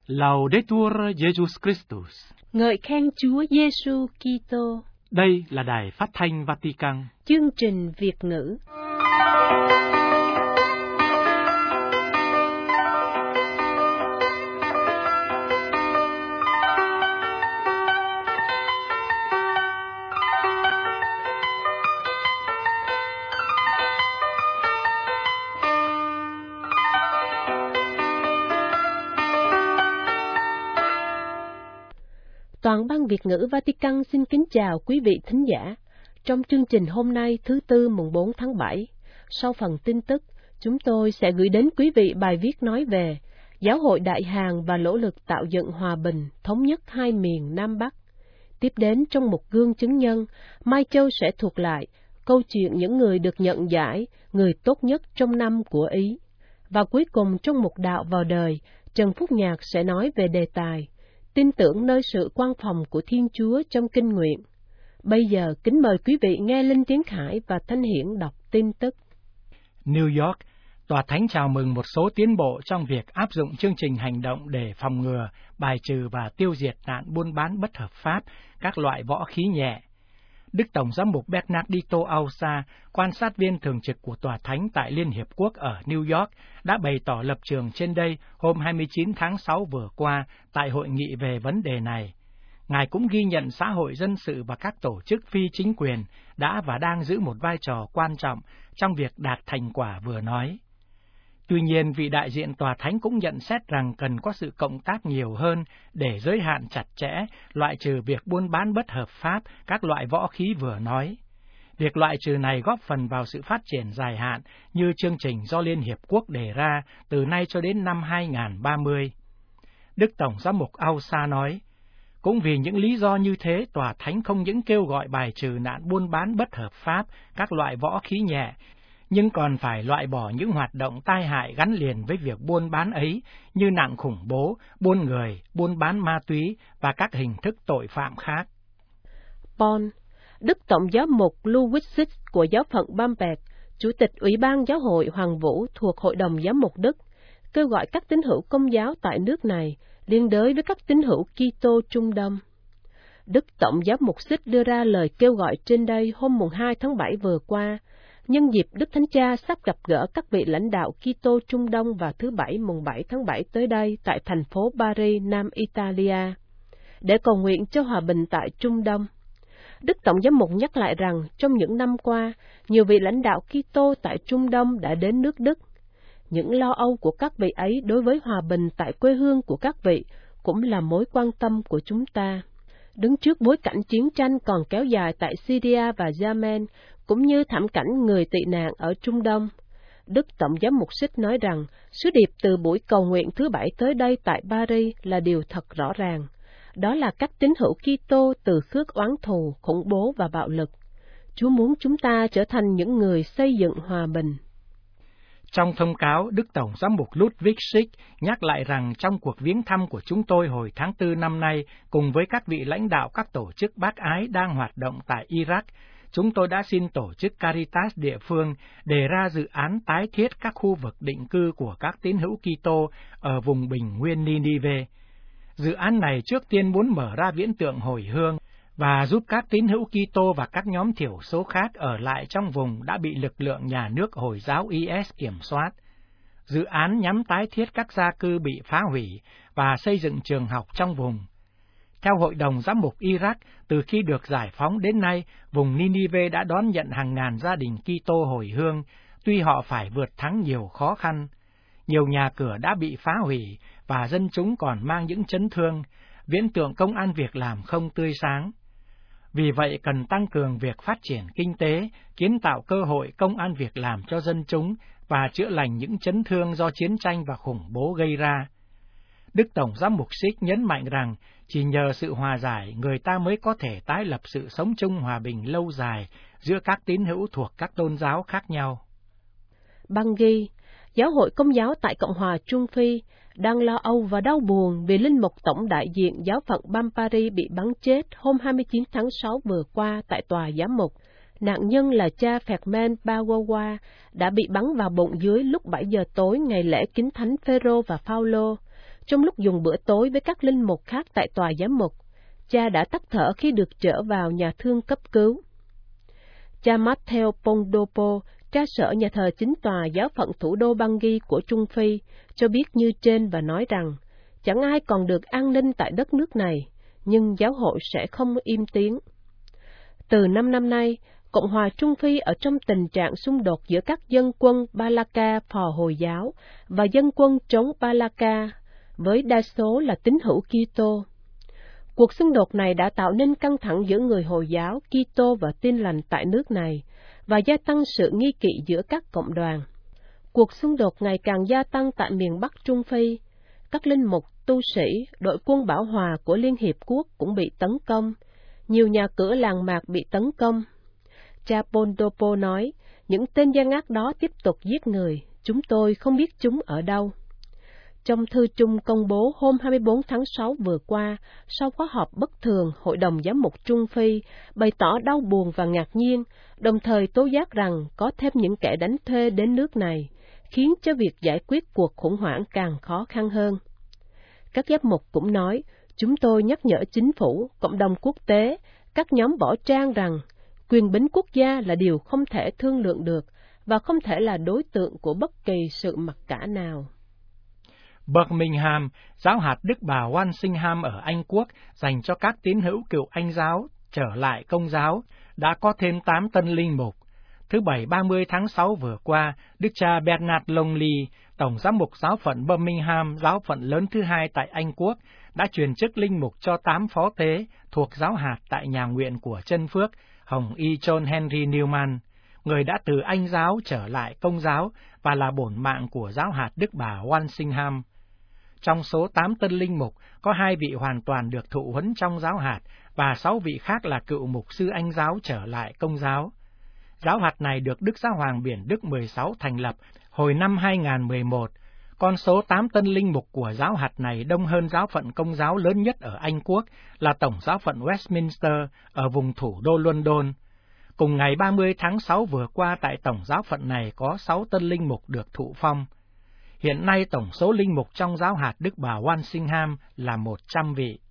Laudetur Jesus Christus. Ngợi khen Chúa Giêsu Kitô. Đây là Đài Phát thanh Vatican. Chương trình Việt ngữ. Toàn ban Việt ngữ Vatican xin kính chào quý vị thính giả. Trong chương trình hôm nay thứ Tư mùng 4 tháng 7, sau phần tin tức, chúng tôi sẽ gửi đến quý vị bài viết nói về Giáo hội Đại Hàn và nỗ lực tạo dựng hòa bình, thống nhất hai miền Nam Bắc. Tiếp đến trong một gương chứng nhân, Mai Châu sẽ thuật lại câu chuyện những người được nhận giải, người tốt nhất trong năm của Ý. Và cuối cùng trong mục đạo vào đời, Trần Phúc Nhạc sẽ nói về đề tài tin tưởng nơi sự quan phòng của Thiên Chúa trong kinh nguyện. Bây giờ kính mời quý vị nghe Linh Tiến Khải và Thanh Hiển đọc tin tức. New York, Tòa Thánh chào mừng một số tiến bộ trong việc áp dụng chương trình hành động để phòng ngừa, bài trừ và tiêu diệt nạn buôn bán bất hợp pháp các loại võ khí nhẹ. Đức Tổng giám mục Bernardito Ausa, quan sát viên thường trực của Tòa Thánh tại Liên Hiệp Quốc ở New York, đã bày tỏ lập trường trên đây hôm 29 tháng 6 vừa qua tại hội nghị về vấn đề này. Ngài cũng ghi nhận xã hội dân sự và các tổ chức phi chính quyền đã và đang giữ một vai trò quan trọng trong việc đạt thành quả vừa nói. Tuy nhiên, vị đại diện Tòa Thánh cũng nhận xét rằng cần có sự cộng tác nhiều hơn để giới hạn chặt chẽ, loại trừ việc buôn bán bất hợp pháp các loại võ khí vừa nói. Việc loại trừ này góp phần vào sự phát triển dài hạn như chương trình do Liên Hiệp Quốc đề ra từ nay cho đến năm 2030. Đức Tổng giám mục Ausa nói, cũng vì những lý do như thế, Tòa Thánh không những kêu gọi bài trừ nạn buôn bán bất hợp pháp các loại võ khí nhẹ, nhưng còn phải loại bỏ những hoạt động tai hại gắn liền với việc buôn bán ấy như nạn khủng bố, buôn người, buôn bán ma túy và các hình thức tội phạm khác. Bonn, Đức Tổng giám mục Louis của giáo phận Bamberg, Chủ tịch Ủy ban Giáo hội Hoàng Vũ thuộc Hội đồng Giám mục Đức, kêu gọi các tín hữu Công giáo tại nước này liên đới với các tín hữu Kitô Trung Đông. Đức Tổng giám mục Xích đưa ra lời kêu gọi trên đây hôm mùng 2 tháng 7 vừa qua, nhân dịp Đức Thánh Cha sắp gặp gỡ các vị lãnh đạo Kitô Trung Đông vào thứ Bảy mùng 7 tháng 7 tới đây tại thành phố Paris, Nam Italia, để cầu nguyện cho hòa bình tại Trung Đông. Đức Tổng giám mục nhắc lại rằng trong những năm qua, nhiều vị lãnh đạo Kitô tại Trung Đông đã đến nước Đức. Những lo âu của các vị ấy đối với hòa bình tại quê hương của các vị cũng là mối quan tâm của chúng ta. Đứng trước bối cảnh chiến tranh còn kéo dài tại Syria và Yemen, cũng như thảm cảnh người tị nạn ở Trung Đông, Đức Tổng giám mục Xích nói rằng sứ điệp từ buổi cầu nguyện thứ Bảy tới đây tại Paris là điều thật rõ ràng. Đó là các tín hữu Kitô từ khước oán thù, khủng bố và bạo lực. Chúa muốn chúng ta trở thành những người xây dựng hòa bình. Trong thông cáo, Đức Tổng giám mục Ludwig Schick nhắc lại rằng trong cuộc viếng thăm của chúng tôi hồi tháng 4 năm nay, cùng với các vị lãnh đạo các tổ chức bác ái đang hoạt động tại Iraq, chúng tôi đã xin tổ chức Caritas địa phương đề ra dự án tái thiết các khu vực định cư của các tín hữu Kitô ở vùng bình nguyên Ninive. Dự án này trước tiên muốn mở ra viễn tượng hồi hương và giúp các tín hữu Kitô và các nhóm thiểu số khác ở lại trong vùng đã bị lực lượng nhà nước Hồi giáo IS kiểm soát. Dự án nhằm tái thiết các gia cư bị phá hủy và xây dựng trường học trong vùng. Theo Hội đồng Giám mục Iraq, từ khi được giải phóng đến nay, vùng Ninive đã đón nhận hàng ngàn gia đình Kitô hồi hương, tuy họ phải vượt thắng nhiều khó khăn. Nhiều nhà cửa đã bị phá hủy và dân chúng còn mang những chấn thương, viễn tượng công ăn việc làm không tươi sáng. Vì vậy cần tăng cường việc phát triển kinh tế, kiến tạo cơ hội công ăn việc làm cho dân chúng và chữa lành những chấn thương do chiến tranh và khủng bố gây ra. Đức Tổng giám mục Schick nhấn mạnh rằng chỉ nhờ sự hòa giải người ta mới có thể tái lập sự sống chung hòa bình lâu dài giữa các tín hữu thuộc các tôn giáo khác nhau. Bangui, Giáo hội Công giáo tại Cộng hòa Trung Phi, đang lo âu và đau buồn vì linh mục tổng đại diện giáo phận Bampari bị bắn chết hôm 29 tháng 6 vừa qua tại tòa giám mục. Nạn nhân là cha Fermin Bawawa đã bị bắn vào bụng dưới lúc 7 giờ tối ngày lễ Kính Thánh Phêrô và Phaolô. Trong lúc dùng bữa tối với các linh mục khác tại tòa giám mục, cha đã tắt thở khi được trở vào nhà thương cấp cứu. Cha Matteo Pondopo, tra sở nhà thờ chính tòa giáo phận thủ đô Bangui của Trung Phi, cho biết như trên và nói rằng, chẳng ai còn được an ninh tại đất nước này, nhưng giáo hội sẽ không im tiếng. Từ 5 năm nay, Cộng hòa Trung Phi ở trong tình trạng xung đột giữa các dân quân Balaka phò Hồi giáo và dân quân chống Balaka, với đa số là tín hữu Kitô. Cuộc xung đột này đã tạo nên căng thẳng giữa người Hồi giáo, Kitô và Tin lành tại nước này, và gia tăng sự nghi kỵ giữa các cộng đoàn. Cuộc xung đột ngày càng gia tăng tại miền Bắc Trung Phi. Các linh mục, tu sĩ, đội quân bảo hòa của Liên Hiệp Quốc cũng bị tấn công. Nhiều nhà cửa làng mạc bị tấn công. Cha Pondopo nói, những tên gian ác đó tiếp tục giết người, chúng tôi không biết chúng ở đâu. Trong thư chung công bố hôm 24 tháng 6 vừa qua, sau khóa họp bất thường, Hội đồng Giám mục Trung Phi bày tỏ đau buồn và ngạc nhiên, đồng thời tố giác rằng có thêm những kẻ đánh thuê đến nước này, khiến cho việc giải quyết cuộc khủng hoảng càng khó khăn hơn. Các giám mục cũng nói, chúng tôi nhắc nhở chính phủ, cộng đồng quốc tế, các nhóm võ trang rằng quyền bính quốc gia là điều không thể thương lượng được và không thể là đối tượng của bất kỳ sự mặc cả nào. Birmingham, giáo hạt Đức Bà Walsingham ở Anh Quốc dành cho các tín hữu cựu Anh giáo trở lại Công giáo, đã có thêm 8 tân linh mục. Thứ Bảy 30 tháng 6 vừa qua, Đức cha Bernard Longley, Tổng giám mục giáo phận Birmingham, giáo phận lớn thứ 2 tại Anh Quốc, đã truyền chức linh mục cho 8 phó tế thuộc giáo hạt tại nhà nguyện của Chân Phước, Hồng Y John Henry Newman, người đã từ Anh giáo trở lại Công giáo và là bổn mạng của giáo hạt Đức Bà Walsingham. Trong số 8 tân linh mục, có 2 vị hoàn toàn được thụ huấn trong giáo hạt và 6 vị khác là cựu mục sư Anh giáo trở lại Công giáo. Giáo hạt này được Đức Giáo hoàng Biển Đức 16 thành lập hồi năm 2011. Con số 8 tân linh mục của giáo hạt này đông hơn giáo phận Công giáo lớn nhất ở Anh Quốc là Tổng giáo phận Westminster ở vùng thủ đô London. Cùng ngày 30 tháng 6 vừa qua tại Tổng giáo phận này có 6 tân linh mục được thụ phong. Hiện nay tổng số linh mục trong giáo hạt Đức Bà Walsingham là 100 vị.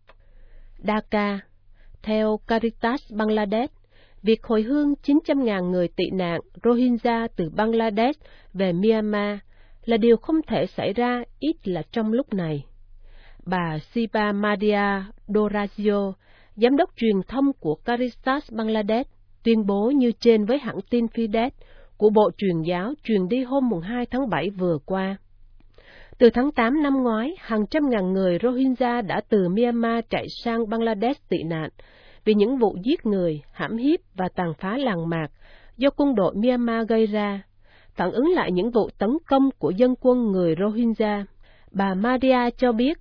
Dhaka. Theo Caritas Bangladesh, việc hồi hương 900.000 người tị nạn Rohingya từ Bangladesh về Myanmar là điều không thể xảy ra, ít là trong lúc này. Bà Siba Madia Dorajio, giám đốc truyền thông của Caritas Bangladesh, tuyên bố như trên với hãng tin Fides của Bộ Truyền giáo truyền đi hôm 2 tháng 7 vừa qua. Từ tháng 8 năm ngoái, hàng trăm ngàn người Rohingya đã từ Myanmar chạy sang Bangladesh tị nạn vì những vụ giết người, hãm hiếp và tàn phá làng mạc do quân đội Myanmar gây ra, phản ứng lại những vụ tấn công của dân quân người Rohingya. Bà Madia cho biết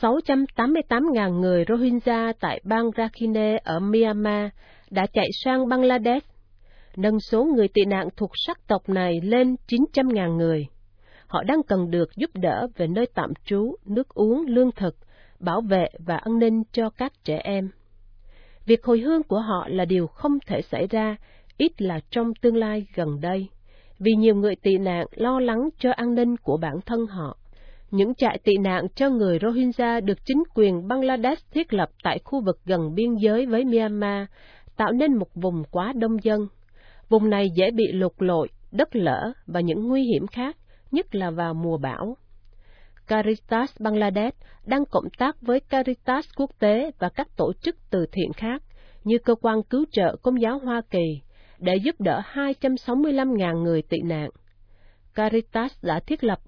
688.000 người Rohingya tại bang Rakhine ở Myanmar đã chạy sang Bangladesh, nâng số người tị nạn thuộc sắc tộc này lên 900.000 người. Họ đang cần được giúp đỡ về nơi tạm trú, nước uống, lương thực, bảo vệ và an ninh cho các trẻ em. Việc hồi hương của họ là điều không thể xảy ra, ít là trong tương lai gần đây, vì nhiều người tị nạn lo lắng cho an ninh của bản thân họ. Những trại tị nạn cho người Rohingya được chính quyền Bangladesh thiết lập tại khu vực gần biên giới với Myanmar, tạo nên một vùng quá đông dân. Vùng này dễ bị lụt lội, đất lở và những nguy hiểm khác, nhất là vào mùa bão. Caritas Bangladesh đang cộng tác với Caritas quốc tế và các tổ chức từ thiện khác, như Cơ quan Cứu trợ Công giáo Hoa Kỳ, để giúp đỡ 265.000 người tị nạn. Caritas đã thiết lập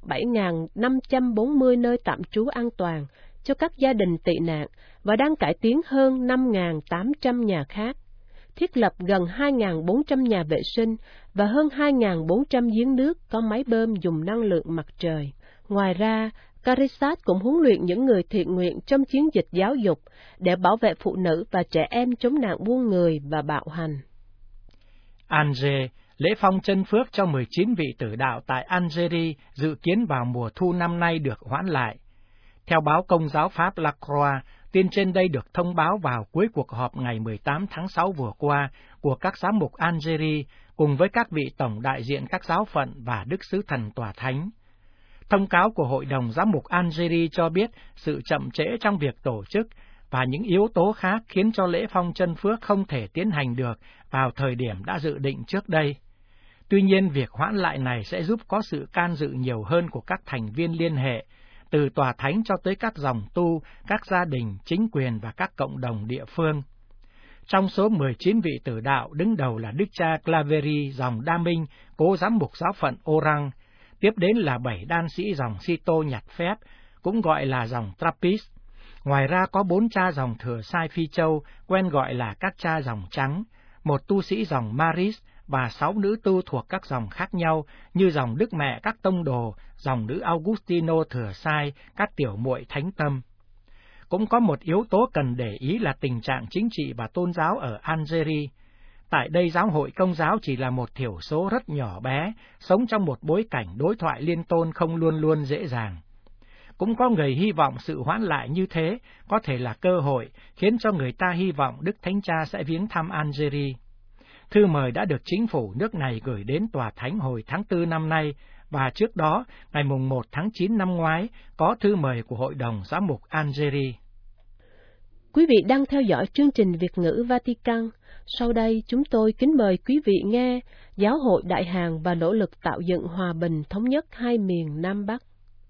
7.540 nơi tạm trú an toàn cho các gia đình tị nạn và đang cải tiến hơn 5.800 nhà khác, thiết lập gần 2.400 nhà vệ sinh và hơn 2.400 giếng nước có máy bơm dùng năng lượng mặt trời. Ngoài ra, Caritas cũng huấn luyện những người thiện nguyện trong chiến dịch giáo dục để bảo vệ phụ nữ và trẻ em chống nạn buôn người và bạo hành. Alger, lễ phong chân phước cho 19 vị tử đạo tại Algeria dự kiến vào mùa thu năm nay được hoãn lại. Theo báo Công giáo Pháp La Croix, tin trên đây được thông báo vào cuối cuộc họp ngày 18 tháng 6 vừa qua của các giám mục Algeria cùng với các vị tổng đại diện các giáo phận và Đức Sứ Thần Tòa Thánh. Thông cáo của Hội đồng Giám mục Algeria cho biết sự chậm trễ trong việc tổ chức và những yếu tố khác khiến cho lễ phong chân phước không thể tiến hành được vào thời điểm đã dự định trước đây. Tuy nhiên, việc hoãn lại này sẽ giúp có sự can dự nhiều hơn của các thành viên liên hệ, từ tòa thánh cho tới các dòng tu, các gia đình, chính quyền và các cộng đồng địa phương. Trong số 19 vị tử đạo, đứng đầu là Đức cha Claverie dòng Đa Minh, cố giám mục giáo phận Oran, tiếp đến là 7 đan sĩ dòng Cito nhặt phép, cũng gọi là dòng Trappist. Ngoài ra có 4 cha dòng Thừa Sai Phi Châu, quen gọi là các cha dòng trắng, 1 tu sĩ dòng Maris và 6 nữ tu thuộc các dòng khác nhau như dòng Đức Mẹ các tông đồ, dòng nữ Augustino Thừa Sai, các tiểu muội thánh tâm. Cũng có một yếu tố cần để ý là tình trạng chính trị và tôn giáo ở Algeria. Tại đây giáo hội Công giáo chỉ là một thiểu số rất nhỏ bé, sống trong một bối cảnh đối thoại liên tôn không luôn luôn dễ dàng. Cũng có người hy vọng sự hoãn lại như thế có thể là cơ hội khiến cho người ta hy vọng Đức Thánh Cha sẽ viếng thăm Algeria. Thư mời đã được chính phủ nước này gửi đến tòa thánh hồi tháng 4 năm nay, và trước đó, ngày 1 tháng 9 năm ngoái, có thư mời của Hội đồng Giám mục Algeria. Quý vị đang theo dõi chương trình Việt ngữ Vatican. Sau đây, chúng tôi kính mời quý vị nghe Giáo hội Đại Hàn và nỗ lực tạo dựng hòa bình thống nhất hai miền Nam Bắc.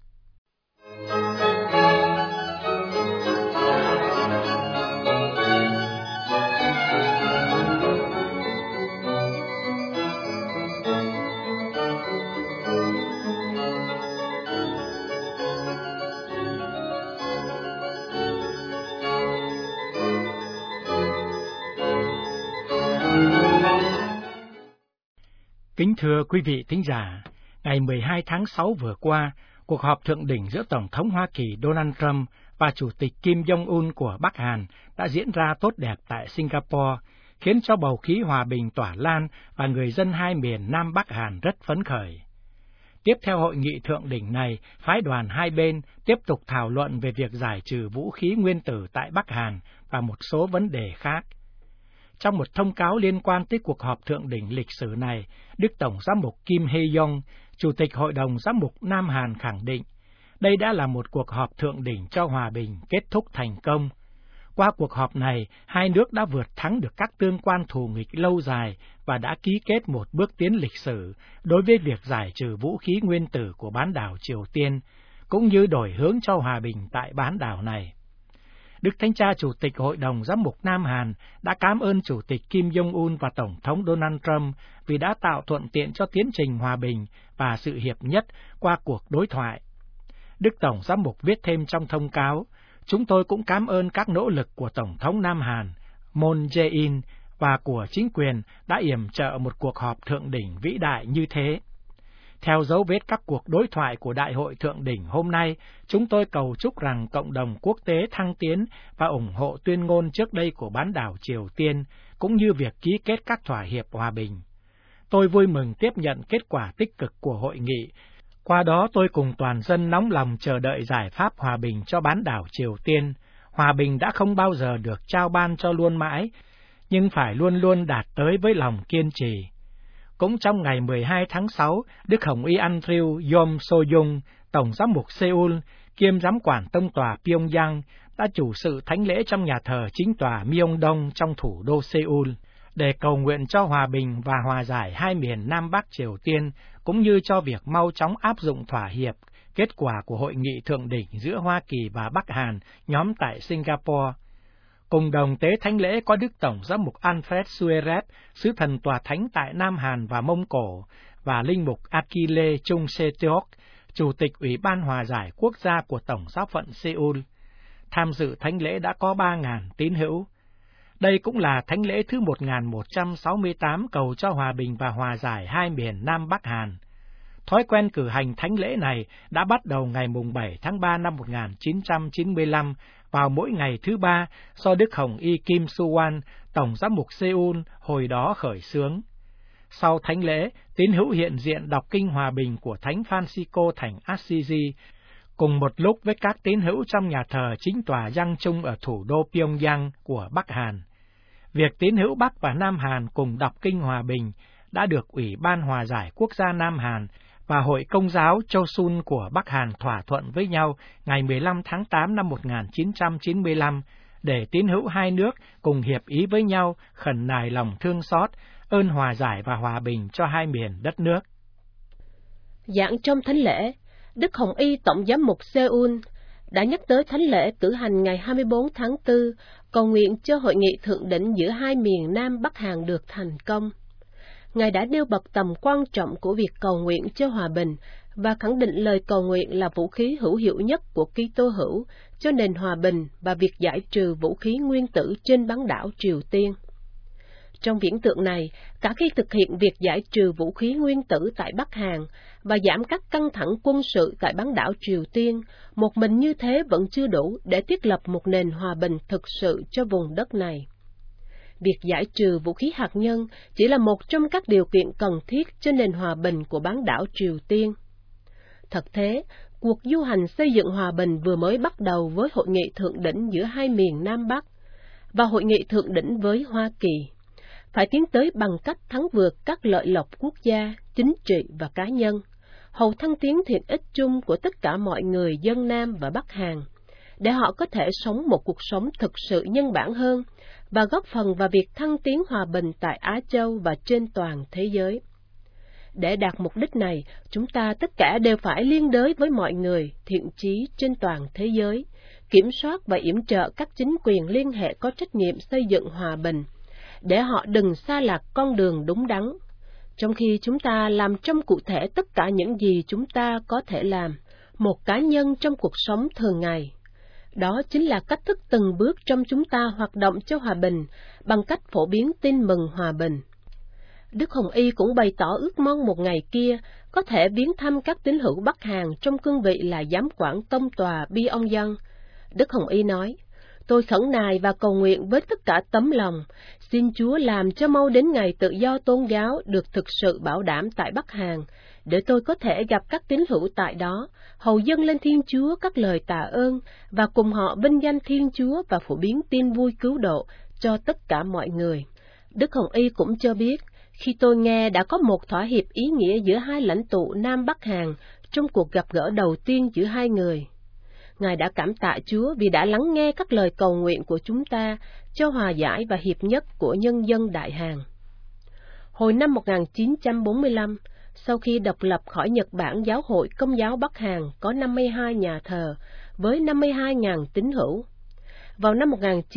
Kính thưa quý vị thính giả, ngày 12 tháng 6 vừa qua, cuộc họp thượng đỉnh giữa Tổng thống Hoa Kỳ Donald Trump và Chủ tịch Kim Jong-un của Bắc Hàn đã diễn ra tốt đẹp tại Singapore, khiến cho bầu khí hòa bình tỏa lan và người dân hai miền Nam Bắc Hàn rất phấn khởi. Tiếp theo hội nghị thượng đỉnh này, phái đoàn hai bên tiếp tục thảo luận về việc giải trừ vũ khí nguyên tử tại Bắc Hàn và một số vấn đề khác. Trong một thông cáo liên quan tới cuộc họp thượng đỉnh lịch sử này, Đức Tổng giám mục Kim Hae-yong, Chủ tịch Hội đồng Giám mục Nam Hàn khẳng định, đây đã là một cuộc họp thượng đỉnh cho hòa bình kết thúc thành công. Qua cuộc họp này, hai nước đã vượt thắng được các tương quan thù nghịch lâu dài và đã ký kết một bước tiến lịch sử đối với việc giải trừ vũ khí nguyên tử của bán đảo Triều Tiên, cũng như đổi hướng cho hòa bình tại bán đảo này. Đức Thánh Cha Chủ tịch Hội đồng Giám mục Nam Hàn đã cảm ơn Chủ tịch Kim Jong-un và Tổng thống Donald Trump vì đã tạo thuận tiện cho tiến trình hòa bình và sự hiệp nhất qua cuộc đối thoại. Đức Tổng Giám mục viết thêm trong thông cáo, chúng tôi cũng cảm ơn các nỗ lực của Tổng thống Nam Hàn, Moon Jae-in, và của chính quyền đã yểm trợ một cuộc họp thượng đỉnh vĩ đại như thế. Theo dấu vết các cuộc đối thoại của Đại hội Thượng đỉnh hôm nay, chúng tôi cầu chúc rằng cộng đồng quốc tế thăng tiến và ủng hộ tuyên ngôn trước đây của bán đảo Triều Tiên, cũng như việc ký kết các thỏa hiệp hòa bình. Tôi vui mừng tiếp nhận kết quả tích cực của hội nghị. Qua đó tôi cùng toàn dân nóng lòng chờ đợi giải pháp hòa bình cho bán đảo Triều Tiên. Hòa bình đã không bao giờ được trao ban cho luôn mãi, nhưng phải luôn luôn đạt tới với lòng kiên trì. Cũng trong ngày 12 tháng 6, Đức Hồng Y Andrew Yom So-yung, Tổng giám mục Seoul, kiêm giám quản tông tòa Pyongyang, đã chủ sự thánh lễ trong nhà thờ chính tòa Myeongdong trong thủ đô Seoul, để cầu nguyện cho hòa bình và hòa giải hai miền Nam Bắc Triều Tiên, cũng như cho việc mau chóng áp dụng thỏa hiệp, kết quả của hội nghị thượng đỉnh giữa Hoa Kỳ và Bắc Hàn nhóm tại Singapore. Cùng đồng tế thánh lễ có Đức Tổng giám mục Alfred Sueret, sứ thần tòa thánh tại Nam Hàn và Mông Cổ, và linh mục Akile Chung Se-teok, Chủ tịch Ủy ban Hòa giải Quốc gia của Tổng giáo phận Seoul. Tham dự thánh lễ đã có 3.000 tín hữu. Đây cũng là thánh lễ thứ 1168 cầu cho hòa bình và hòa giải hai miền Nam Bắc Hàn. Thói quen cử hành thánh lễ này đã bắt đầu ngày 7 tháng 3 năm 1995, vào mỗi ngày thứ ba do Đức Hồng Y Kim Su-wan, Tổng giám mục Seoul, hồi đó khởi xướng. Sau thánh lễ, tín hữu hiện diện đọc kinh hòa bình của Thánh Francisco thành Assisi, cùng một lúc với các tín hữu trong nhà thờ chính tòa Giang Trung ở thủ đô Pyongyang của Bắc Hàn. Việc tín hữu Bắc và Nam Hàn cùng đọc kinh hòa bình đã được Ủy ban Hòa giải Quốc gia Nam Hàn và Hội Công giáo Chosun của Bắc Hàn thỏa thuận với nhau ngày 15 tháng 8 năm 1995 để tín hữu hai nước cùng hiệp ý với nhau khẩn nài lòng thương xót, ơn hòa giải và hòa bình cho hai miền đất nước. Giảng trong thánh lễ, Đức Hồng Y Tổng giám mục Seoul đã nhắc tới thánh lễ cử hành ngày 24 tháng 4, cầu nguyện cho hội nghị thượng đỉnh giữa hai miền Nam Bắc Hàn được thành công. Ngài đã nêu bật tầm quan trọng của việc cầu nguyện cho hòa bình và khẳng định lời cầu nguyện là vũ khí hữu hiệu nhất của Kitô hữu cho nền hòa bình và việc giải trừ vũ khí nguyên tử trên bán đảo Triều Tiên. Trong viễn tượng này, cả khi thực hiện việc giải trừ vũ khí nguyên tử tại Bắc Hàn và giảm các căng thẳng quân sự tại bán đảo Triều Tiên, một mình như thế vẫn chưa đủ để thiết lập một nền hòa bình thực sự cho vùng đất này. Việc giải trừ vũ khí hạt nhân chỉ là một trong các điều kiện cần thiết cho nền hòa bình của bán đảo Triều Tiên. Thật thế, cuộc du hành xây dựng hòa bình vừa mới bắt đầu với hội nghị thượng đỉnh giữa hai miền Nam Bắc và hội nghị thượng đỉnh với Hoa Kỳ. Phải tiến tới bằng cách thắng vượt các lợi lộc quốc gia, chính trị và cá nhân, hầu thăng tiến thiện ích chung của tất cả mọi người dân Nam và Bắc Hàn, để họ có thể sống một cuộc sống thực sự nhân bản hơn và góp phần vào việc thăng tiến hòa bình tại Á Châu và trên toàn thế giới. Để đạt mục đích này, chúng ta tất cả đều phải liên đới với mọi người thiện chí trên toàn thế giới, kiểm soát và yểm trợ các chính quyền liên hệ có trách nhiệm xây dựng hòa bình, để họ đừng xa lạc con đường đúng đắn, trong khi chúng ta làm trong cụ thể tất cả những gì chúng ta có thể làm, một cá nhân trong cuộc sống thường ngày. Đó chính là cách thức từng bước trong chúng ta hoạt động cho hòa bình bằng cách phổ biến tin mừng hòa bình. Đức Hồng Y cũng bày tỏ ước mong một ngày kia có thể viếng thăm các tín hữu Bắc Hàn trong cương vị là giám quản tông tòa Pyongyang. Đức Hồng Y nói, tôi khẩn nài và cầu nguyện với tất cả tấm lòng, xin Chúa làm cho mau đến ngày tự do tôn giáo được thực sự bảo đảm tại Bắc Hàn, để tôi có thể gặp các tín hữu tại đó, hầu dâng lên Thiên Chúa các lời tạ ơn và cùng họ vinh danh Thiên Chúa và phổ biến tin vui cứu độ cho tất cả mọi người. Đức Hồng Y cũng cho biết, khi tôi nghe đã có một thỏa hiệp ý nghĩa giữa hai lãnh tụ Nam Bắc Hàn trong cuộc gặp gỡ đầu tiên giữa hai người, Ngài đã cảm tạ Chúa vì đã lắng nghe các lời cầu nguyện của chúng ta cho hòa giải và hiệp nhất của nhân dân Đại Hàn. Hồi năm 1945, sau khi độc lập khỏi Nhật Bản, Giáo hội Công giáo Bắc Hàn có 52 nhà thờ với 52.000 tín hữu. Vào năm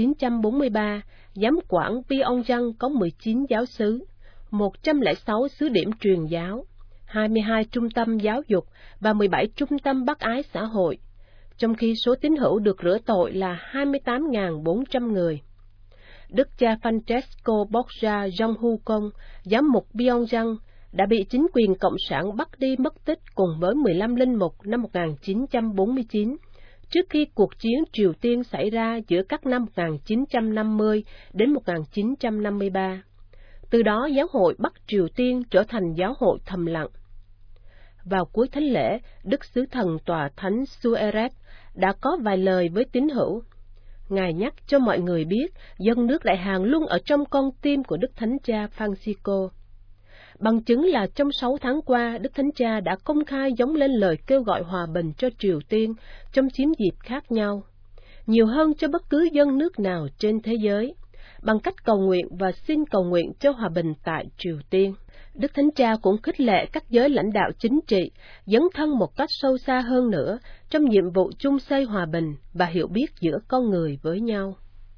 1943, giám quản Pyongyang có 19 giáo xứ, 106 xứ điểm truyền giáo, 22 trung tâm giáo dục và 17 trung tâm bác ái xã hội, trong khi số tín hữu được rửa tội là 28.400 người. Đức cha Francesco Borgia Jong-hu-kong, giám mục Pyongyang, đã bị chính quyền Cộng sản bắt đi mất tích cùng với 15 linh mục năm 1949, trước khi cuộc chiến Triều Tiên xảy ra giữa các năm 1950 đến 1953. Từ đó, giáo hội Bắc Triều Tiên trở thành giáo hội thầm lặng. Vào cuối thánh lễ, Đức Sứ Thần Tòa Thánh Sueret đã có vài lời với tín hữu. Ngài nhắc cho mọi người biết, dân nước Đại Hàn luôn ở trong con tim của Đức Thánh Cha Francisco. Bằng chứng là trong 6 tháng qua, Đức Thánh Cha đã công khai gióng lên lời kêu gọi hòa bình cho Triều Tiên trong chiến dịch khác nhau, nhiều hơn cho bất cứ dân nước nào trên thế giới, bằng cách cầu nguyện và xin cầu nguyện cho hòa bình tại Triều Tiên. Đức Thánh Cha cũng khích lệ các giới lãnh đạo chính trị dấn thân một cách sâu xa hơn nữa trong nhiệm vụ chung xây hòa bình và hiểu biết giữa con người với nhau.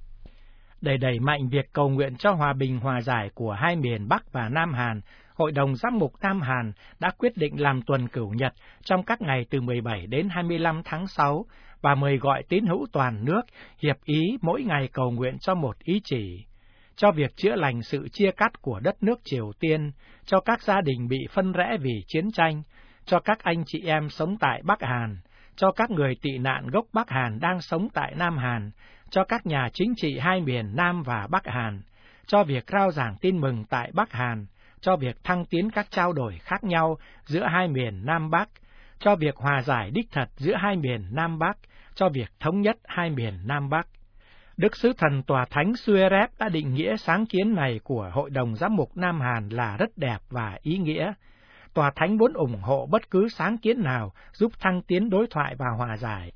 Để đẩy mạnh việc cầu nguyện cho hòa bình hòa giải của hai miền Bắc và Nam Hàn, Hội đồng Giám mục Nam Hàn đã quyết định làm tuần cửu nhật trong các ngày từ 17 đến 25 tháng 6 và mời gọi tín hữu toàn nước hiệp ý mỗi ngày cầu nguyện cho một ý chỉ, cho việc chữa lành sự chia cắt của đất nước Triều Tiên, cho các gia đình bị phân rẽ vì chiến tranh, cho các anh chị em sống tại Bắc Hàn, cho các người tị nạn gốc Bắc Hàn đang sống tại Nam Hàn, cho các nhà chính trị hai miền Nam và Bắc Hàn, cho việc rao giảng tin mừng tại Bắc Hàn, cho việc thăng tiến các trao đổi khác nhau giữa hai miền Nam Bắc, cho việc hòa giải đích thật giữa hai miền Nam Bắc, cho việc thống nhất hai miền Nam Bắc. Đức Sứ Thần Tòa Thánh Sueret đã định nghĩa sáng kiến này của Hội đồng Giám mục Nam Hàn là rất đẹp và ý nghĩa. Tòa Thánh muốn ủng hộ bất cứ sáng kiến nào giúp thăng tiến đối thoại và hòa giải.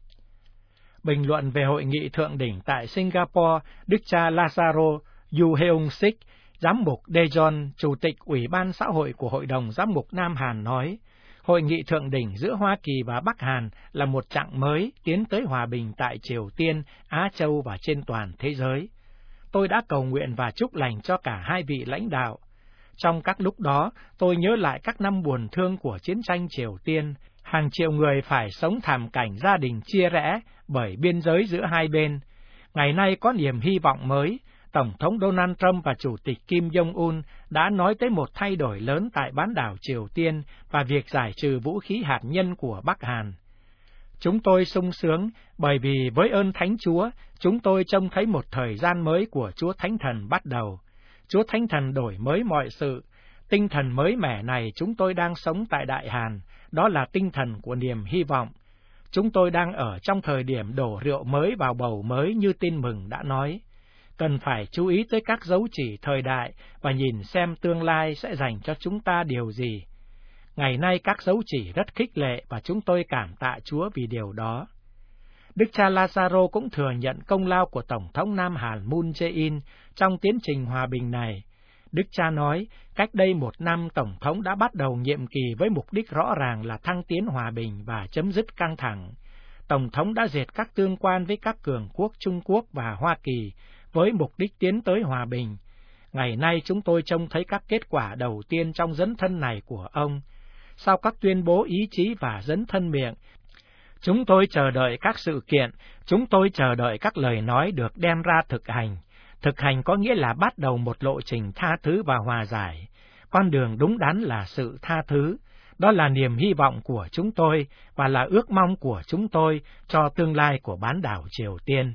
Bình luận về hội nghị thượng đỉnh tại Singapore, Đức cha Lazaro Yu Heung Sik, Giám mục Daejeon, Chủ tịch Ủy ban xã hội của Hội đồng Giám mục Nam Hàn nói, hội nghị thượng đỉnh giữa Hoa Kỳ và Bắc Hàn là một chặng mới tiến tới hòa bình tại Triều Tiên, Á Châu và trên toàn thế giới. Tôi đã cầu nguyện và chúc lành cho cả hai vị lãnh đạo. Trong các lúc đó, tôi nhớ lại các năm buồn thương của chiến tranh Triều Tiên, hàng triệu người phải sống thảm cảnh gia đình chia rẽ bởi biên giới giữa hai bên. Ngày nay có niềm hy vọng mới, Tổng thống Donald Trump và Chủ tịch Kim Jong-un đã nói tới một thay đổi lớn tại bán đảo Triều Tiên và việc giải trừ vũ khí hạt nhân của Bắc Hàn. Chúng tôi sung sướng bởi vì với ơn Thánh Chúa, chúng tôi trông thấy một thời gian mới của Chúa Thánh Thần bắt đầu. Chúa Thánh Thần đổi mới mọi sự. Tinh thần mới mẻ này chúng tôi đang sống tại Đại Hàn, đó là tinh thần của niềm hy vọng. Chúng tôi đang ở trong thời điểm đổ rượu mới vào bầu mới như tin mừng đã nói. Cần phải chú ý tới các dấu chỉ thời đại và nhìn xem tương lai sẽ dành cho chúng ta điều gì. Ngày nay các dấu chỉ rất khích lệ và chúng tôi cảm tạ Chúa vì điều đó. Đức cha Lazaro cũng thừa nhận công lao của Tổng thống Nam Hàn Moon Jae-in trong tiến trình hòa bình này. Đức cha nói, cách đây 1 năm Tổng thống đã bắt đầu nhiệm kỳ với mục đích rõ ràng là thăng tiến hòa bình và chấm dứt căng thẳng. Tổng thống đã dệt các tương quan với các cường quốc Trung Quốc và Hoa Kỳ với mục đích tiến tới hòa bình. Ngày nay chúng tôi trông thấy các kết quả đầu tiên trong dấn thân này của ông. Sau các tuyên bố ý chí và dấn thân miệng, chúng tôi chờ đợi các sự kiện, chúng tôi chờ đợi các lời nói được đem ra thực hành. Thực hành có nghĩa là bắt đầu một lộ trình tha thứ và hòa giải. Con đường đúng đắn là sự tha thứ. Đó là niềm hy vọng của chúng tôi và là ước mong của chúng tôi cho tương lai của bán đảo Triều Tiên.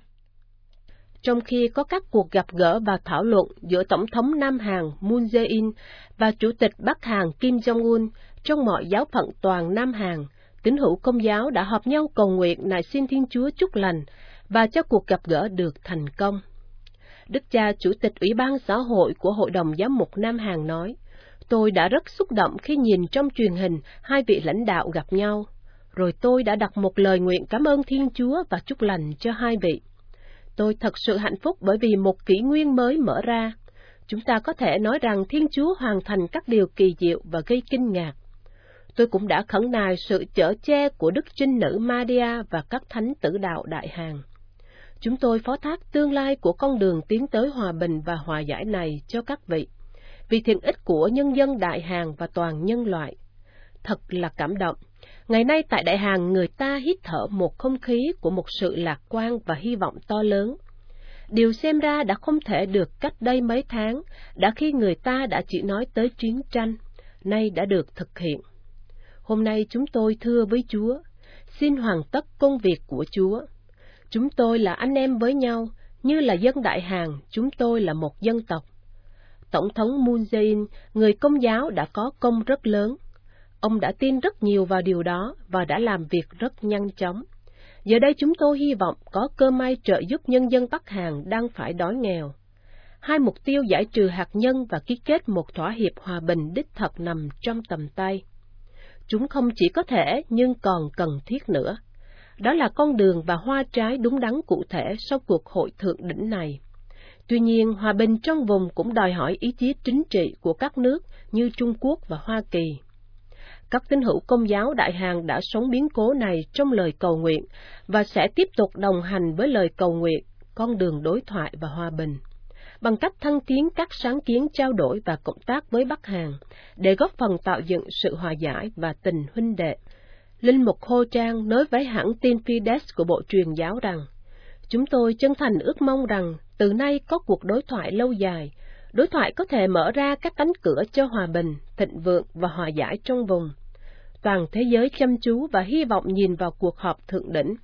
Trong khi có các cuộc gặp gỡ và thảo luận giữa Tổng thống Nam Hàn Moon Jae-in và Chủ tịch Bắc Hàn Kim Jong-un trong mọi giáo phận toàn Nam Hàn, tín hữu Công giáo đã họp nhau cầu nguyện nài xin Thiên Chúa chúc lành và cho cuộc gặp gỡ được thành công. Đức cha Chủ tịch Ủy ban xã hội của Hội đồng Giám mục Nam Hàn nói, tôi đã rất xúc động khi nhìn trong truyền hình hai vị lãnh đạo gặp nhau, rồi tôi đã đặt một lời nguyện cảm ơn Thiên Chúa và chúc lành cho hai vị. Tôi thật sự hạnh phúc bởi vì một kỷ nguyên mới mở ra. Chúng ta có thể nói rằng Thiên Chúa hoàn thành các điều kỳ diệu và gây kinh ngạc. Tôi cũng đã khẩn nài sự chở che của Đức Trinh Nữ Maria và các thánh tử đạo Đại Hàn. Chúng tôi phó thác tương lai của con đường tiến tới hòa bình và hòa giải này cho các vị, vì thiện ích của nhân dân Đại Hàn và toàn nhân loại. Thật là cảm động. Ngày nay tại Đại Hàn người ta hít thở một không khí của một sự lạc quan và hy vọng to lớn. Điều xem ra đã không thể được cách đây mấy tháng, đã khi người ta đã chỉ nói tới chiến tranh, nay đã được thực hiện. Hôm nay chúng tôi thưa với Chúa, xin hoàn tất công việc của Chúa. Chúng tôi là anh em với nhau, như là dân Đại Hàn, chúng tôi là một dân tộc. Tổng thống Moon Jae-in, người Công giáo đã có công rất lớn. Ông đã tin rất nhiều vào điều đó và đã làm việc rất nhanh chóng. Giờ đây chúng tôi hy vọng có cơ may trợ giúp nhân dân Bắc Hàn đang phải đói nghèo. Hai mục tiêu giải trừ hạt nhân và ký kết một thỏa hiệp hòa bình đích thật nằm trong tầm tay. Chúng không chỉ có thể nhưng còn cần thiết nữa. Đó là con đường và hoa trái đúng đắn cụ thể sau cuộc hội thượng đỉnh này. Tuy nhiên, hòa bình trong vùng cũng đòi hỏi ý chí chính trị của các nước như Trung Quốc và Hoa Kỳ. Các tín hữu Công giáo Đại Hàn đã sống biến cố này trong lời cầu nguyện và sẽ tiếp tục đồng hành với lời cầu nguyện, con đường đối thoại và hòa bình, bằng cách thăng tiến các sáng kiến trao đổi và cộng tác với Bắc Hàn để góp phần tạo dựng sự hòa giải và tình huynh đệ. Linh mục Ho Trang nói với hãng tin Fides của Bộ Truyền giáo rằng, chúng tôi chân thành ước mong rằng từ nay có cuộc đối thoại lâu dài. Đối thoại có thể mở ra các cánh cửa cho hòa bình, thịnh vượng và hòa giải trong vùng. Toàn thế giới chăm chú và hy vọng nhìn vào cuộc họp thượng đỉnh.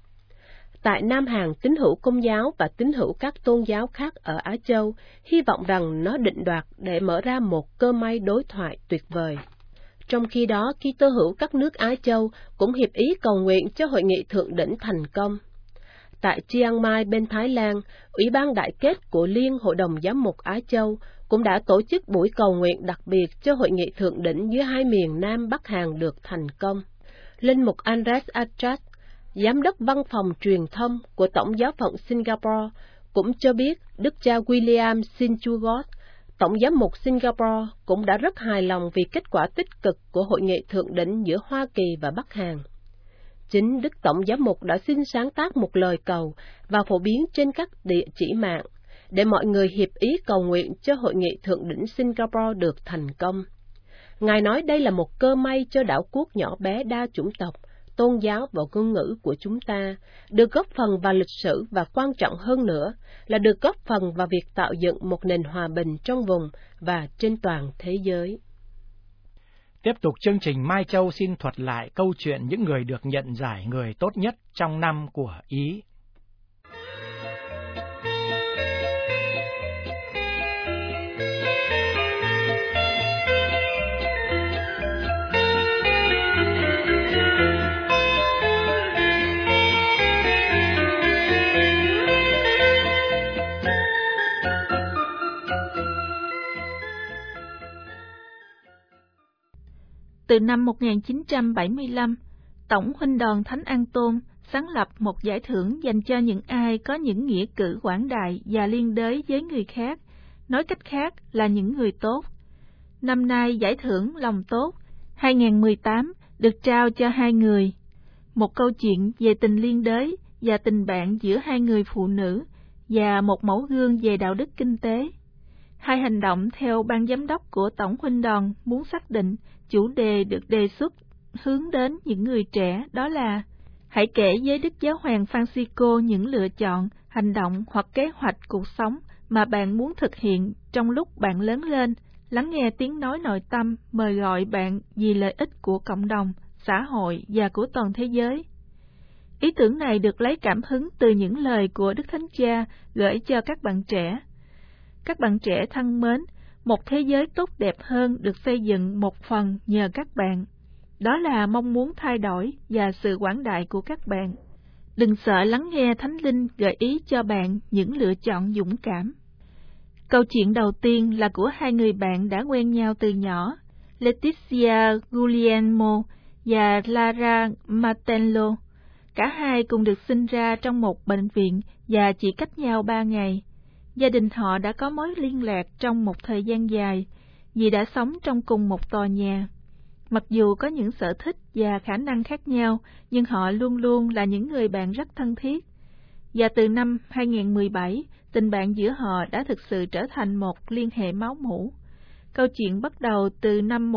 Tại Nam Hàn, tín hữu Công giáo và tín hữu các tôn giáo khác ở Á Châu hy vọng rằng nó định đoạt để mở ra một cơ may đối thoại tuyệt vời. Trong khi đó, Kitô hữu các nước Á Châu cũng hiệp ý cầu nguyện cho hội nghị thượng đỉnh thành công. tại Chiang Mai bên Thái Lan, Ủy ban Đại kết của Liên Hội đồng Giám mục Á Châu cũng đã tổ chức buổi cầu nguyện đặc biệt cho hội nghị thượng đỉnh giữa hai miền Nam Bắc Hàn được thành công. Linh mục Andres Achas, Giám đốc Văn phòng Truyền thông của Tổng giáo phận Singapore, cũng cho biết Đức cha William Sinchugot, Tổng giám mục Singapore, cũng đã rất hài lòng vì kết quả tích cực của hội nghị thượng đỉnh giữa Hoa Kỳ và Bắc Hàn. Chính Đức Tổng giám mục đã xin sáng tác một lời cầu và phổ biến trên các địa chỉ mạng, để mọi người hiệp ý cầu nguyện cho hội nghị thượng đỉnh Singapore được thành công. Ngài nói đây là một cơ may cho đảo quốc nhỏ bé đa chủng tộc, tôn giáo và ngôn ngữ của chúng ta, được góp phần vào lịch sử và quan trọng hơn nữa là được góp phần vào việc tạo dựng một nền hòa bình trong vùng và trên toàn thế giới. Tiếp tục chương trình, Mai Châu xin thuật lại câu chuyện những người được nhận giải người tốt nhất trong năm của Ý. Từ năm 1975, Tổng Huynh đoàn Thánh An Tôn sáng lập một giải thưởng dành cho những ai có những nghĩa cử quảng đại và liên đới với người khác, nói cách khác là những người tốt. Năm nay, giải thưởng Lòng Tốt 2018 được trao cho hai người, một câu chuyện về tình liên đới và tình bạn giữa hai người phụ nữ và một mẫu gương về đạo đức kinh tế. Hai hành động theo ban giám đốc của Tổng Huynh đoàn muốn xác định chủ đề được đề xuất hướng đến những người trẻ, đó là hãy kể với Đức Giáo hoàng Francisco những lựa chọn, hành động hoặc kế hoạch cuộc sống mà bạn muốn thực hiện trong lúc bạn lớn lên, lắng nghe tiếng nói nội tâm mời gọi bạn vì lợi ích của cộng đồng, xã hội và của toàn thế giới. Ý tưởng này được lấy cảm hứng từ những lời của Đức Thánh Cha gửi cho các bạn trẻ. Các bạn trẻ thân mến, một thế giới tốt đẹp hơn được xây dựng một phần nhờ các bạn. Đó là mong muốn thay đổi và sự quảng đại của các bạn. Đừng sợ lắng nghe Thánh Linh gợi ý cho bạn những lựa chọn dũng cảm. Câu chuyện đầu tiên là của hai người bạn đã quen nhau từ nhỏ, Letizia Guglielmo và Lara Martello. Cả hai cùng được sinh ra trong một bệnh viện và chỉ cách nhau 3 ngày. Gia đình họ đã có mối liên lạc trong một thời gian dài, vì đã sống trong cùng một tòa nhà. Mặc dù có những sở thích và khả năng khác nhau, nhưng họ luôn luôn là những người bạn rất thân thiết. Và từ năm 2017, tình bạn giữa họ đã thực sự trở thành một liên hệ máu mủ. Câu chuyện bắt đầu từ năm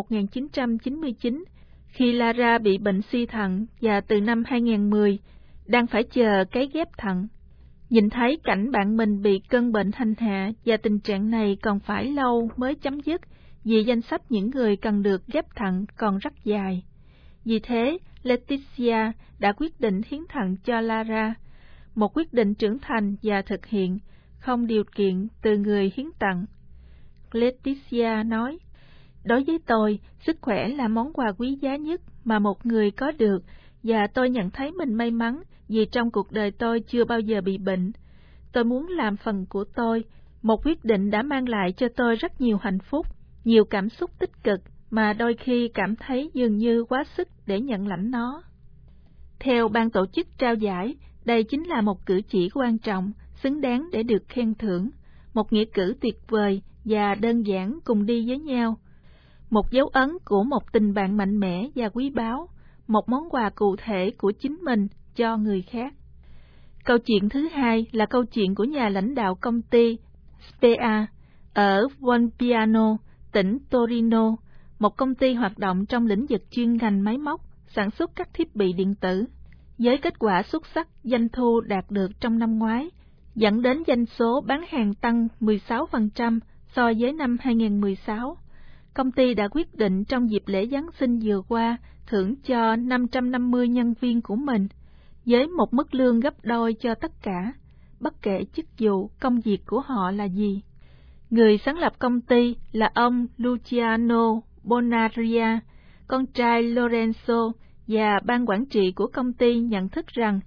1999, khi Lara bị bệnh suy thận, và từ năm 2010, đang phải chờ cấy ghép thận. Nhìn thấy cảnh bạn mình bị cơn bệnh hành hạ và tình trạng này còn phải lâu mới chấm dứt, vì danh sách những người cần được ghép thận còn rất dài. Vì thế, Letizia đã quyết định hiến thận cho Lara, một quyết định trưởng thành và thực hiện, không điều kiện từ người hiến tặng. Letizia nói, đối với tôi, sức khỏe là món quà quý giá nhất mà một người có được, và tôi nhận thấy mình may mắn vì trong cuộc đời tôi chưa bao giờ bị bệnh. Tôi muốn làm phần của tôi, một quyết định đã mang lại cho tôi rất nhiều hạnh phúc, nhiều cảm xúc tích cực mà đôi khi cảm thấy dường như quá sức để nhận lãnh nó. Theo ban tổ chức trao giải, đây chính là một cử chỉ quan trọng, xứng đáng để được khen thưởng, một nghĩa cử tuyệt vời và đơn giản cùng đi với nhau. Một dấu ấn của một tình bạn mạnh mẽ và quý báu, một món quà cụ thể của chính mình cho người khác. Câu chuyện thứ hai là câu chuyện của nhà lãnh đạo công ty SPEA ở Volpiano, tỉnh Torino, một công ty hoạt động trong lĩnh vực chuyên ngành máy móc, sản xuất các thiết bị điện tử. Với kết quả xuất sắc doanh thu đạt được trong năm ngoái, dẫn đến doanh số bán hàng tăng 16% so với năm 2016. Công ty đã quyết định trong dịp lễ Giáng sinh vừa qua thưởng cho 550 nhân viên của mình, với một mức lương gấp đôi cho tất cả, bất kể chức vụ, công việc của họ là gì. Người sáng lập công ty là ông Luciano Bonaria, con trai Lorenzo, và ban quản trị của công ty nhận thức rằng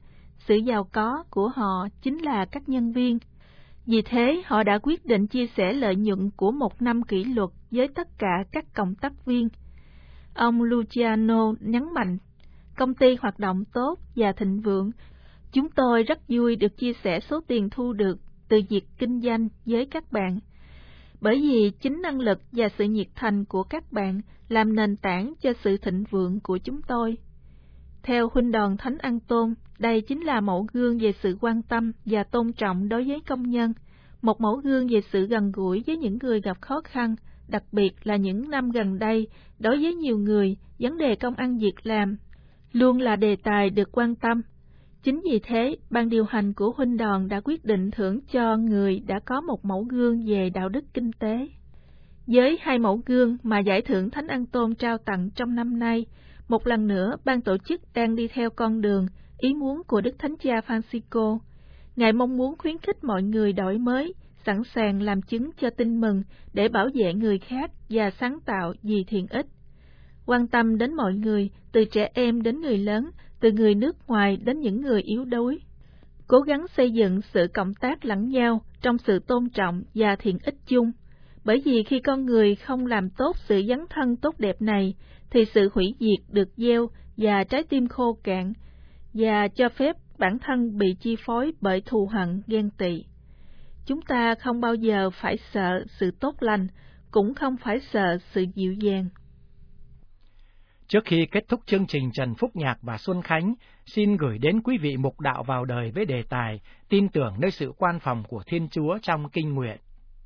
sự giàu có của họ chính là các nhân viên. Vì thế, họ đã quyết định chia sẻ lợi nhuận của một năm kỷ luật với tất cả các cộng tác viên. Ông Luciano nhấn mạnh, công ty hoạt động tốt và thịnh vượng. Chúng tôi rất vui được chia sẻ số tiền thu được từ việc kinh doanh với các bạn, bởi vì chính năng lực và sự nhiệt thành của các bạn làm nền tảng cho sự thịnh vượng của chúng tôi. Theo huynh đoàn Thánh An-tôn, đây chính là mẫu gương về sự quan tâm và tôn trọng đối với công nhân, một mẫu gương về sự gần gũi với những người gặp khó khăn, đặc biệt là những năm gần đây, đối với nhiều người, vấn đề công ăn việc làm luôn là đề tài được quan tâm. Chính vì thế, ban điều hành của huynh đoàn đã quyết định thưởng cho người đã có một mẫu gương về đạo đức kinh tế. Với 2 mẫu gương mà giải thưởng Thánh An-tôn trao tặng trong năm nay, một lần nữa ban tổ chức đang đi theo con đường, ý muốn của Đức Thánh Cha Francisco. Ngài mong muốn khuyến khích mọi người đổi mới, sẵn sàng làm chứng cho tin mừng để bảo vệ người khác và sáng tạo vì thiện ích. Quan tâm đến mọi người, từ trẻ em đến người lớn, từ người nước ngoài đến những người yếu đuối. Cố gắng xây dựng sự cộng tác lẫn nhau trong sự tôn trọng và thiện ích chung. Bởi vì khi con người không làm tốt sự dấn thân tốt đẹp này, thì sự hủy diệt được gieo và trái tim khô cạn, và cho phép bản thân bị chi phối bởi thù hận, ghen tị. Chúng ta không bao giờ phải sợ sự tốt lành, cũng không phải sợ sự dịu dàng. Trước khi kết thúc chương trình, Trần Phúc Nhạc và Xuân Khánh xin gửi đến quý vị mục đạo vào đời với đề tài tin tưởng nơi sự quan phòng của Thiên Chúa trong kinh nguyện.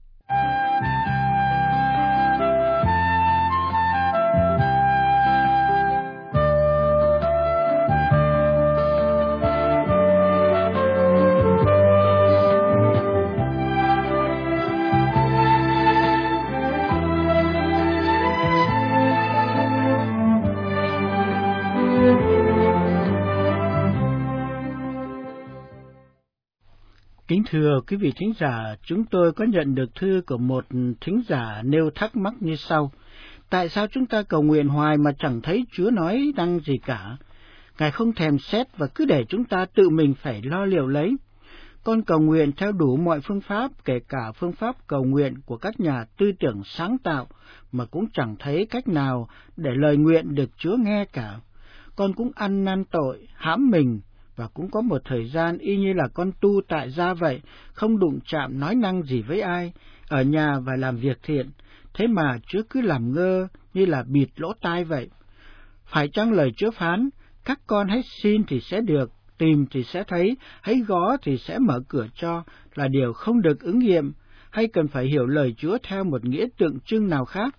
Kính thưa quý vị thính giả, chúng tôi có nhận được thư của một thính giả nêu thắc mắc như sau. Tại sao chúng ta cầu nguyện hoài mà chẳng thấy Chúa nói năng gì cả? Ngài không thèm xét và cứ để chúng ta tự mình phải lo liệu lấy. Con cầu nguyện theo đủ mọi phương pháp, kể cả phương pháp cầu nguyện của các nhà tư tưởng sáng tạo, mà cũng chẳng thấy cách nào để lời nguyện được Chúa nghe cả. Con cũng ăn năn tội, hãm mình, và cũng có một thời gian y như là con tu tại gia vậy, không đụng chạm nói năng gì với ai, ở nhà và làm việc thiện, thế mà Chúa cứ làm ngơ như là bịt lỗ tai vậy. Phải chăng lời Chúa phán, các con hãy xin thì sẽ được, tìm thì sẽ thấy, hãy gõ thì sẽ mở cửa cho, là điều không được ứng nghiệm, hay cần phải hiểu lời Chúa theo một nghĩa tượng trưng nào khác?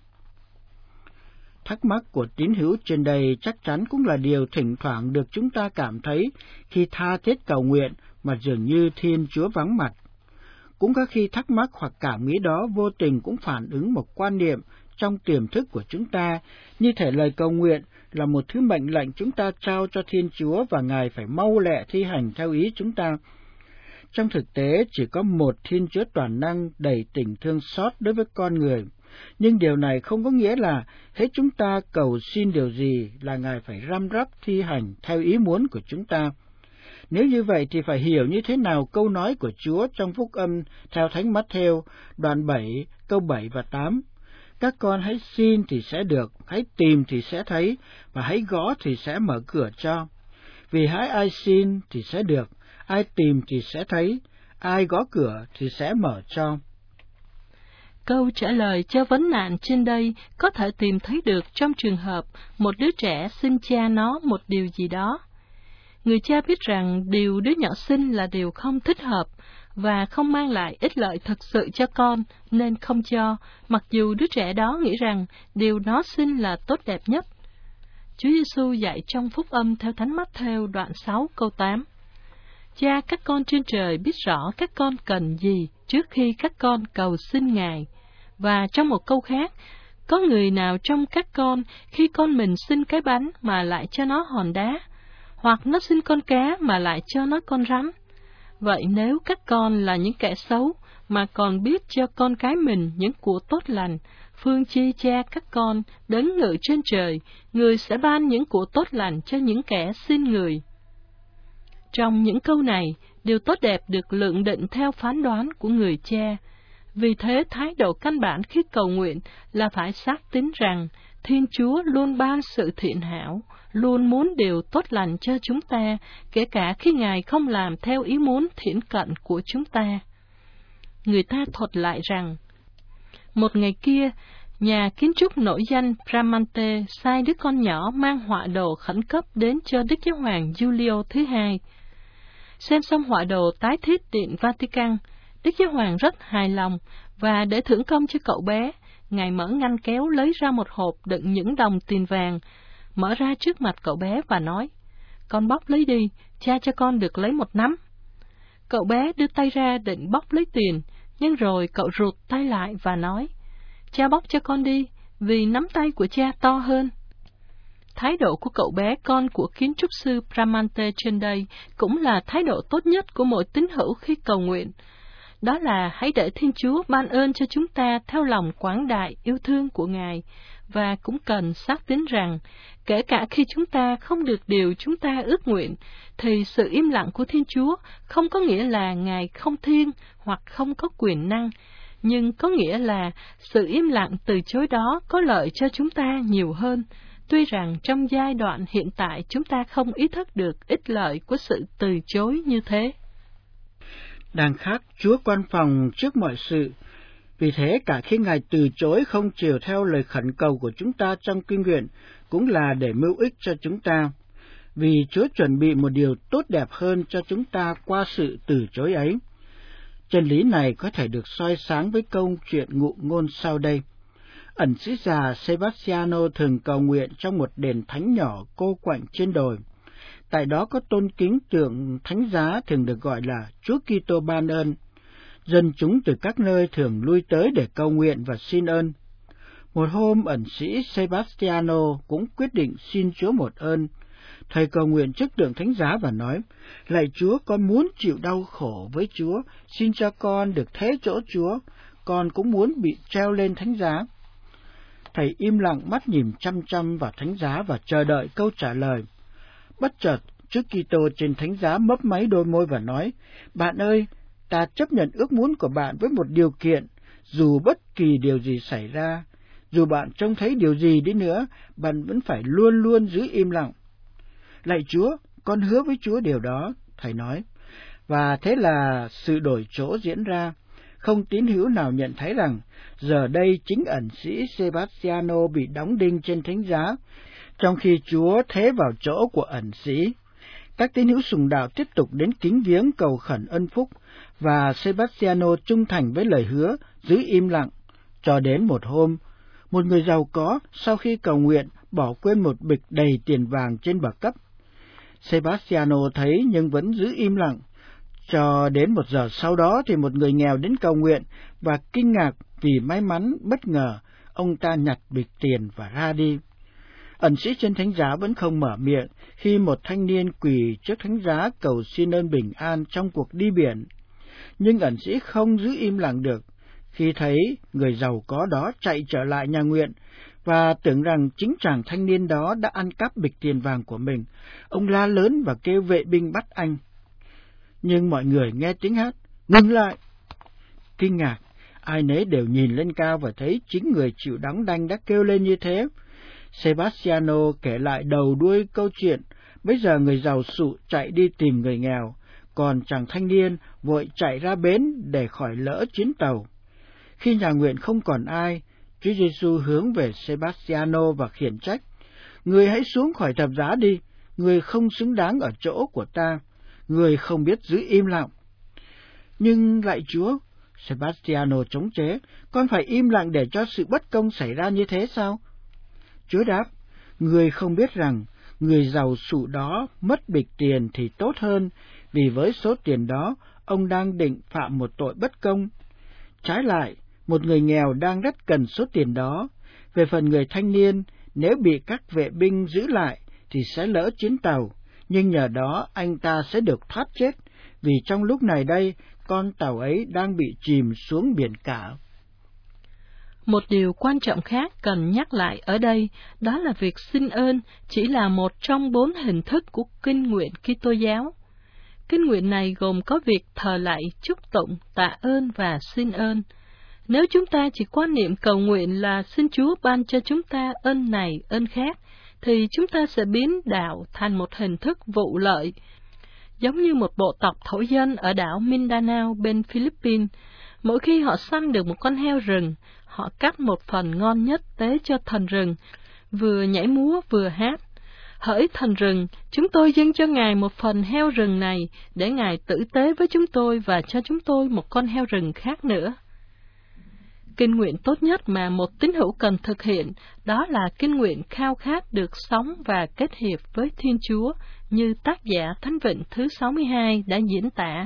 Thắc mắc của tín hữu trên đây chắc chắn cũng là điều thỉnh thoảng được chúng ta cảm thấy khi tha thiết cầu nguyện mà dường như Thiên Chúa vắng mặt. Cũng có khi thắc mắc hoặc cảm nghĩ đó vô tình cũng phản ứng một quan niệm trong tiềm thức của chúng ta, như thể lời cầu nguyện là một thứ mệnh lệnh chúng ta trao cho Thiên Chúa và Ngài phải mau lẹ thi hành theo ý chúng ta. Trong thực tế, chỉ có một Thiên Chúa toàn năng đầy tình thương xót đối với con người. Nhưng điều này không có nghĩa là hết chúng ta cầu xin điều gì là Ngài phải răm rắp thi hành theo ý muốn của chúng ta. Nếu như vậy thì phải hiểu như thế nào câu nói của Chúa trong Phúc Âm theo Thánh Mát-thêu, đoạn 7, câu 7 và 8. Các con hãy xin thì sẽ được, hãy tìm thì sẽ thấy, và hãy gõ thì sẽ mở cửa cho. Vì hãy ai xin thì sẽ được, ai tìm thì sẽ thấy, ai gõ cửa thì sẽ mở cho. Câu trả lời cho vấn nạn trên đây có thể tìm thấy được trong trường hợp một đứa trẻ xin cha nó một điều gì đó. Người cha biết rằng điều đứa nhỏ xin là điều không thích hợp và không mang lại ích lợi thực sự cho con, nên không cho, mặc dù đứa trẻ đó nghĩ rằng điều nó xin là tốt đẹp nhất. Chúa Giêsu dạy trong Phúc Âm theo Thánh Mát-thêu đoạn 6 câu 8. Cha các con trên trời biết rõ các con cần gì trước khi các con cầu xin Ngài. Và trong một câu khác, có người nào trong các con khi con mình xin cái bánh mà lại cho nó hòn đá, hoặc nó xin con cá mà lại cho nó con rắn? Vậy nếu các con là những kẻ xấu mà còn biết cho con cái mình những của tốt lành, phương chi cha các con đấng ngự trên trời, người sẽ ban những của tốt lành cho những kẻ xin người. Trong những câu này, điều tốt đẹp được lượng định theo phán đoán của người cha. Vì thế, thái độ căn bản khi cầu nguyện là phải xác tín rằng Thiên Chúa luôn ban sự thiện hảo, luôn muốn điều tốt lành cho chúng ta, kể cả khi Ngài không làm theo ý muốn thiển cận của chúng ta. Người ta thuật lại rằng, một ngày kia, nhà kiến trúc nổi danh Bramante sai đứa con nhỏ mang họa đồ khẩn cấp đến cho Đức Giáo hoàng Giulio thứ hai. Xem xong họa đồ tái thiết Điện Vatican, Đức Giáo hoàng rất hài lòng, và để thưởng công cho cậu bé, Ngài mở ngăn kéo lấy ra một hộp đựng những đồng tiền vàng, mở ra trước mặt cậu bé và nói, con bóc lấy đi, cha cho con được lấy một nắm. Cậu bé đưa tay ra định bóc lấy tiền, nhưng rồi cậu rụt tay lại và nói, cha bóc cho con đi, vì nắm tay của cha to hơn. Thái độ của cậu bé con của kiến trúc sư Bramante trên đây cũng là thái độ tốt nhất của mỗi tín hữu khi cầu nguyện. Đó là hãy để Thiên Chúa ban ơn cho chúng ta theo lòng quảng đại yêu thương của Ngài, và cũng cần xác tín rằng, kể cả khi chúng ta không được điều chúng ta ước nguyện, thì sự im lặng của Thiên Chúa không có nghĩa là Ngài không thiên hoặc không có quyền năng, nhưng có nghĩa là sự im lặng từ chối đó có lợi cho chúng ta nhiều hơn, tuy rằng trong giai đoạn hiện tại chúng ta không ý thức được ích lợi của sự từ chối như thế. Đằng khác, Chúa quan phòng trước mọi sự. Vì thế, cả khi Ngài từ chối không chiều theo lời khẩn cầu của chúng ta trong kinh nguyện, cũng là để mưu ích cho chúng ta. Vì Chúa chuẩn bị một điều tốt đẹp hơn cho chúng ta qua sự từ chối ấy. Chân lý này có thể được soi sáng với câu chuyện ngụ ngôn sau đây. Ẩn sĩ già Sebastiano thường cầu nguyện trong một đền thánh nhỏ cô quạnh trên đồi. Tại đó có tôn kính tượng thánh giá thường được gọi là Chúa Kitô ban ơn. Dân chúng từ các nơi thường lui tới để cầu nguyện và xin ơn. Một hôm, ẩn sĩ Sebastiano cũng quyết định xin Chúa một ơn. Thầy cầu nguyện trước tượng thánh giá và nói, lạy Chúa, con muốn chịu đau khổ với Chúa, xin cho con được thế chỗ Chúa, con cũng muốn bị treo lên thánh giá. Thầy im lặng mắt nhìn chăm chăm vào thánh giá và chờ đợi câu trả lời. Bất chợt, Chúa Kitô trên thánh giá mấp máy đôi môi và nói, bạn ơi, ta chấp nhận ước muốn của bạn với một điều kiện, dù bất kỳ điều gì xảy ra, dù bạn trông thấy điều gì đi nữa, bạn vẫn phải luôn luôn giữ im lặng. Lạy Chúa, con hứa với Chúa điều đó, thầy nói. Và thế là sự đổi chỗ diễn ra. Không tín hữu nào nhận thấy rằng, giờ đây chính ẩn sĩ Sebastiano bị đóng đinh trên thánh giá, trong khi Chúa thế vào chỗ của ẩn sĩ. Các tín hữu sùng đạo tiếp tục đến kính viếng cầu khẩn ân phúc, và Sebastiano trung thành với lời hứa, giữ im lặng. Cho đến một hôm, một người giàu có sau khi cầu nguyện bỏ quên một bịch đầy tiền vàng trên bậc cấp. Sebastiano thấy nhưng vẫn giữ im lặng. Cho đến 1 giờ sau đó thì một người nghèo đến cầu nguyện và kinh ngạc vì may mắn bất ngờ, ông ta nhặt bịch tiền và ra đi. Ẩn sĩ trên thánh giá vẫn không mở miệng khi một thanh niên quỳ trước thánh giá cầu xin ơn bình an trong cuộc đi biển. Nhưng ẩn sĩ không giữ im lặng được khi thấy người giàu có đó chạy trở lại nhà nguyện và tưởng rằng chính chàng thanh niên đó đã ăn cắp bịch tiền vàng của mình. Ông la lớn và kêu vệ binh bắt anh. Nhưng mọi người nghe tiếng hát, ngừng lại. Kinh ngạc, ai nấy đều nhìn lên cao và thấy chính người chịu đóng đanh đã kêu lên như thế. Sebastiano kể lại đầu đuôi câu chuyện. Bây giờ người giàu sụ chạy đi tìm người nghèo, còn chàng thanh niên vội chạy ra bến để khỏi lỡ chuyến tàu. Khi nhà nguyện không còn ai, Chúa Giêsu hướng về Sebastiano và khiển trách: "Người hãy xuống khỏi thập giá đi, người không xứng đáng ở chỗ của ta, người không biết giữ im lặng." "Nhưng lạy Chúa," Sebastiano chống chế, "con phải im lặng để cho sự bất công xảy ra như thế sao?" Chúa đáp: "Người không biết rằng người giàu sụ đó mất bịch tiền thì tốt hơn, vì với số tiền đó ông đang định phạm một tội bất công. Trái lại, một người nghèo đang rất cần số tiền đó. Về phần người thanh niên, nếu bị các vệ binh giữ lại thì sẽ lỡ chuyến tàu, nhưng nhờ đó anh ta sẽ được thoát chết, vì trong lúc này đây con tàu ấy đang bị chìm xuống biển cả." Một điều quan trọng khác cần nhắc lại ở đây, đó là việc xin ơn chỉ là một trong 4 hình thức của kinh nguyện Kitô giáo. Kinh nguyện này gồm có việc thờ lạy, chúc tụng, tạ ơn và xin ơn. Nếu chúng ta chỉ quan niệm cầu nguyện là xin Chúa ban cho chúng ta ơn này, ơn khác, thì chúng ta sẽ biến đạo thành một hình thức vụ lợi. Giống như một bộ tộc thổ dân ở đảo Mindanao bên Philippines, mỗi khi họ săn được một con heo rừng, họ cắt một phần ngon nhất tế cho thần rừng, vừa nhảy múa vừa hát. Hỡi thần rừng, chúng tôi dâng cho Ngài một phần heo rừng này, để Ngài tử tế với chúng tôi và cho chúng tôi một con heo rừng khác nữa. Kinh nguyện tốt nhất mà một tín hữu cần thực hiện, đó là kinh nguyện khao khát được sống và kết hiệp với Thiên Chúa, như tác giả Thánh Vịnh thứ 62 đã diễn tả.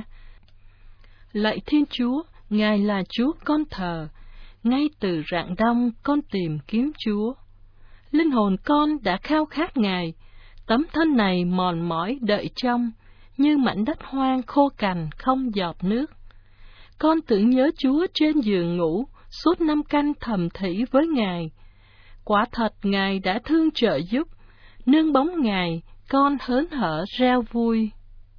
Lạy Thiên Chúa, Ngài là Chúa con thờ, ngay từ rạng đông con tìm kiếm Chúa. Linh hồn con đã khao khát Ngài, tấm thân này mòn mỏi đợi trông, như mảnh đất hoang khô cằn không giọt nước. Con tưởng nhớ Chúa trên giường ngủ, suốt 5 canh thầm thỉ với Ngài. Quả thật Ngài đã thương trợ giúp, nương bóng Ngài, con hớn hở reo vui.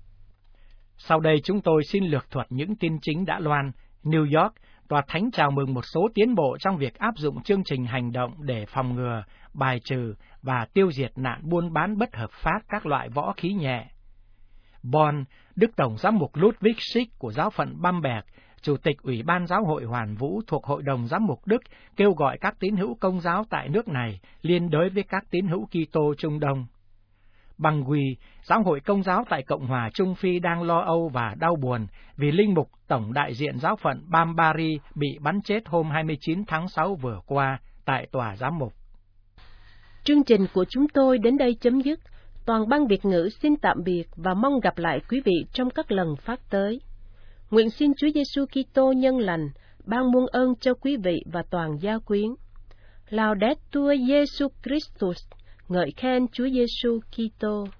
Sau đây chúng tôi xin lược thuật những tin chính đã loan. New York, Tòa Thánh chào mừng một số tiến bộ trong việc áp dụng chương trình hành động để phòng ngừa, bài trừ và tiêu diệt nạn buôn bán bất hợp pháp các loại võ khí nhẹ. Bonn, Đức Tổng giám mục Ludwig Schick của giáo phận Bamberg, Chủ tịch Ủy ban Giáo hội Hoàn Vũ thuộc Hội đồng Giám mục Đức, kêu gọi các tín hữu Công giáo tại nước này liên đới với các tín hữu Kitô Trung Đông. Bangui, Giáo hội Công giáo tại Cộng hòa Trung Phi đang lo âu và đau buồn vì linh mục tổng đại diện giáo phận Bambari bị bắn chết hôm 29 tháng 6 vừa qua tại tòa giám mục. Chương trình của chúng tôi đến đây chấm dứt. Toàn ban Việt ngữ xin tạm biệt và mong gặp lại quý vị trong các lần phát tới. Nguyện xin Chúa Giêsu Kitô nhân lành ban muôn ơn cho quý vị và toàn gia quyến. Laudetur Jesus Christus, ngợi khen Chúa Giêsu Kitô.